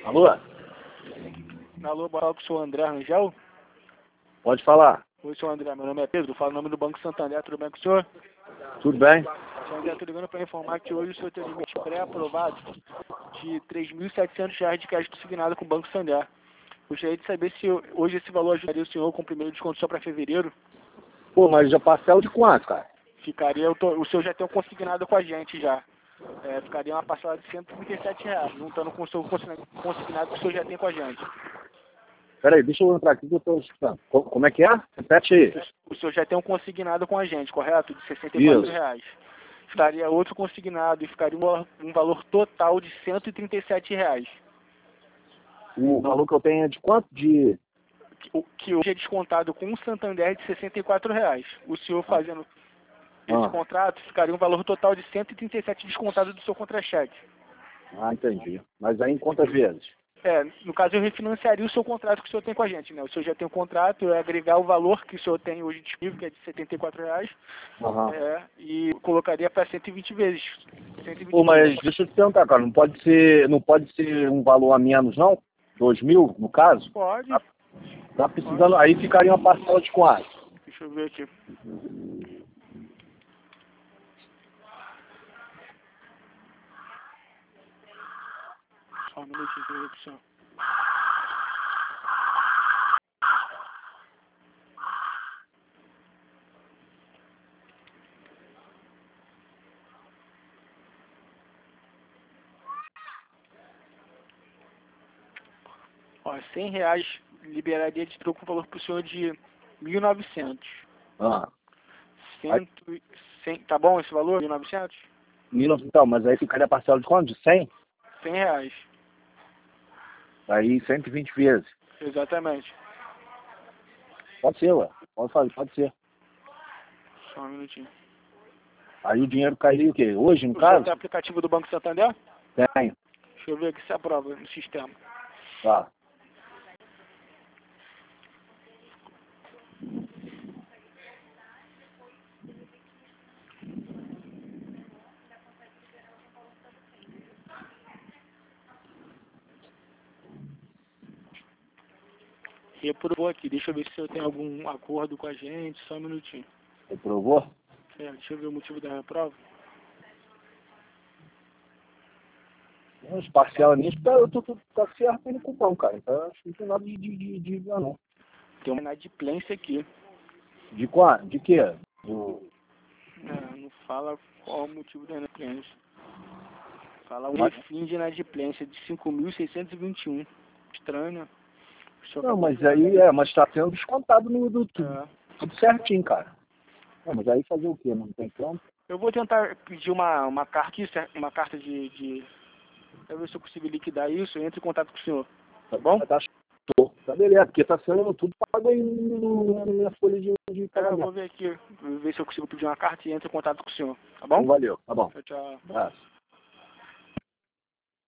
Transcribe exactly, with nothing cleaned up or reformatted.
Alô? Alô, boa com o senhor André Rangel? Pode falar. Oi, senhor André, meu nome é Pedro, falo em nome do Banco Santander, tudo bem com o senhor? Tudo bem? Senhor André, estou ligando para informar que hoje o senhor tem um limite pré-aprovado de três mil e setecentos reais de crédito consignado com o Banco Santander. Gostaria de saber se hoje esse valor ajudaria o senhor com o primeiro desconto só para fevereiro. Pô, mas já parcela de quanto, cara? Ficaria, eu tô, o senhor já tem um consignado com a gente já. É, ficaria uma parcela de cento e trinta e sete reais, juntando com o seu consignado que o senhor já tem com a gente. Peraí, deixa eu entrar aqui que eu tô escutando. Co- Como é que é? Repete aí. O senhor já tem um consignado com a gente, correto? De sessenta e quatro Isso. reais. Ficaria outro consignado e ficaria um, um valor total de cento e trinta e sete reais. O valor que eu tenho é de quanto? De... O que hoje é descontado com o Santander de sessenta e quatro reais. O senhor fazendo esse Ah. contrato, ficaria um valor total de cento e trinta e sete descontado do seu contra-cheque. Ah, entendi. Mas aí em quantas vezes? É, no caso eu refinanciaria o seu contrato que o senhor tem com a gente, né? O senhor já tem um contrato, eu ia agregar o valor que o senhor tem hoje disponível, que é de setenta e quatro reais, Aham. é, e colocaria para cento e vinte vezes. cento e vinte Pô, mas vezes. deixa eu te perguntar, cara, não pode ser, não pode ser um valor a menos, não? Dois mil, no caso? Pode. Tá, tá precisando, aí ficaria uma parcela de quanto? Deixa eu ver aqui. Só um minutinho para ver pro senhor. Ó, cem reais liberaria de troco o valor pro senhor de mil e novecentos. Ah. Cento, e cem, tá bom esse valor? mil e novecentos? Mil, então, mas aí ficaria a parcela de quanto? De cem? cem reais. Aí cento e vinte vezes. Exatamente. Pode ser, ué. Pode fazer, pode ser. Só um minutinho. Aí o dinheiro cairia o quê? Hoje, no O senhor caso? tem aplicativo do Banco Santander? Tenho. Deixa eu ver aqui se aprova no sistema. Tá. Reprovou aqui. Deixa eu ver se eu tenho algum acordo com a gente. Só um minutinho. Reprovou? É, deixa eu ver o motivo da reprova. Uns parcela nisso, tá, eu tô, tô, tá certo no cupom, cara. Então acho que não tem nada de, de, de, de não. Tem uma inadimplência aqui. De qual? De quê? Do... É, não fala qual o motivo da inadimplência. Fala um Mas... refim de inadimplência de cinco mil seiscentos e vinte e um. Estranho, né? O senhor Não, acabou mas de- aí é, mas tá sendo descontado no do tudo, É. tudo certinho, cara. É, mas aí fazer o quê? Não tem como? Eu vou tentar pedir uma, uma carta, uma carta de, de... Pra ver se eu consigo liquidar isso e entre em contato com o senhor. Tá bom? Tá show. Tá beleza, porque tá sendo tudo pago aí no- na minha folha de, de É, eu pagamento. vou ver aqui, vou ver se eu consigo pedir uma carta e entre em contato com o senhor. Tá Então bom? valeu, tá bom. Tchau, tchau. Abraço.